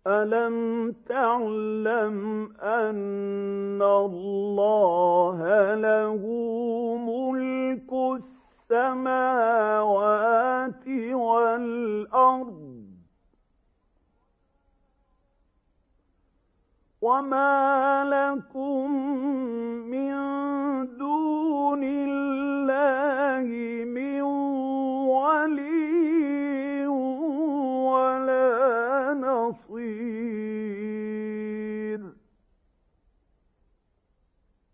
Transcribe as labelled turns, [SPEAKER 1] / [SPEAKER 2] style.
[SPEAKER 1] أَلَمْ تَعْلَمْ أَنَّ اللَّهَ لَهُ مُلْكُ السَّمَاوَاتِ وَالْأَرْضِ وَمَا لَكُم مِّن دُونِ